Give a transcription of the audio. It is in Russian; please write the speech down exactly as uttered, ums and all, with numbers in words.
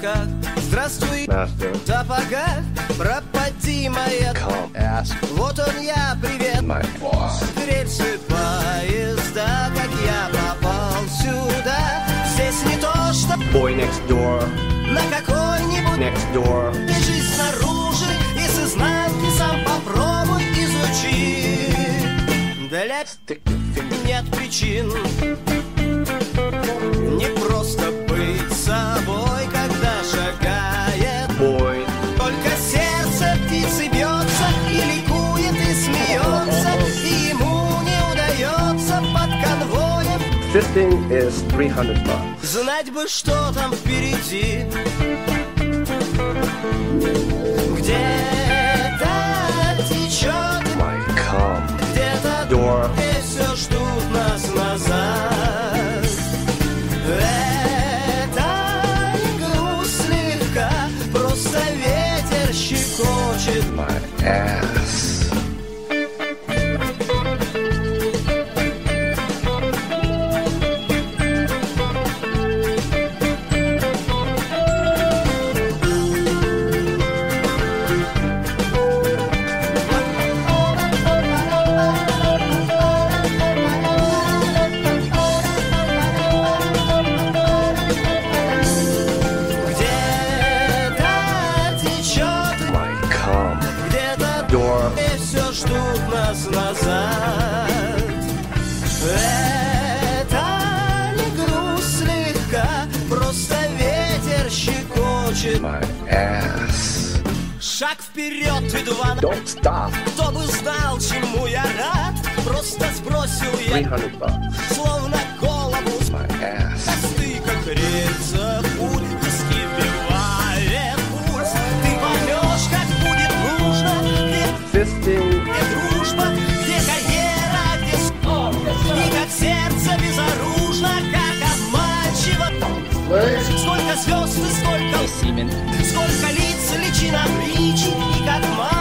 закат. Здравствуй, Master. сапога, пропади моя. Come ask Вот он я, привет. my boss. Рельсы поезда, как я попал сюда. Здесь не то, что Boy next door. на какой-нибудь Next door. жизнь снаружи и с изнанки сам попробуй изучи. Для Stick your finger. нет причин не просто быть собой, когда шагает. Boy. Только сердце птицы бьется и ликует, и смеется, и ему не удается под конвоем. Fisting is three hundred bucks. Знать бы, что там впереди. Где-то течет, My come где-то door. и все ждут нас назад. Это игру слегка, просто ветер щекочет. My ass. Где-то течет, My come где-то door. и все ждут нас назад. Это не грусть слегка, просто ветер щекочет. My ass. Шаг вперед и два. Don't stop. Кто бы знал, чему я рад, просто сбросил three я, hundred bucks. словно голову с My ass. мосты, как рельса, пуль, виски вбивает пульс. Ты поймешь, как будет нужно, где, Fisting. где дружба, где карьера, где спорт, и как сердце безоружно, как обманчиво. Сколько звезд и сколько, сколько лиц, личинок, личи, и как мать.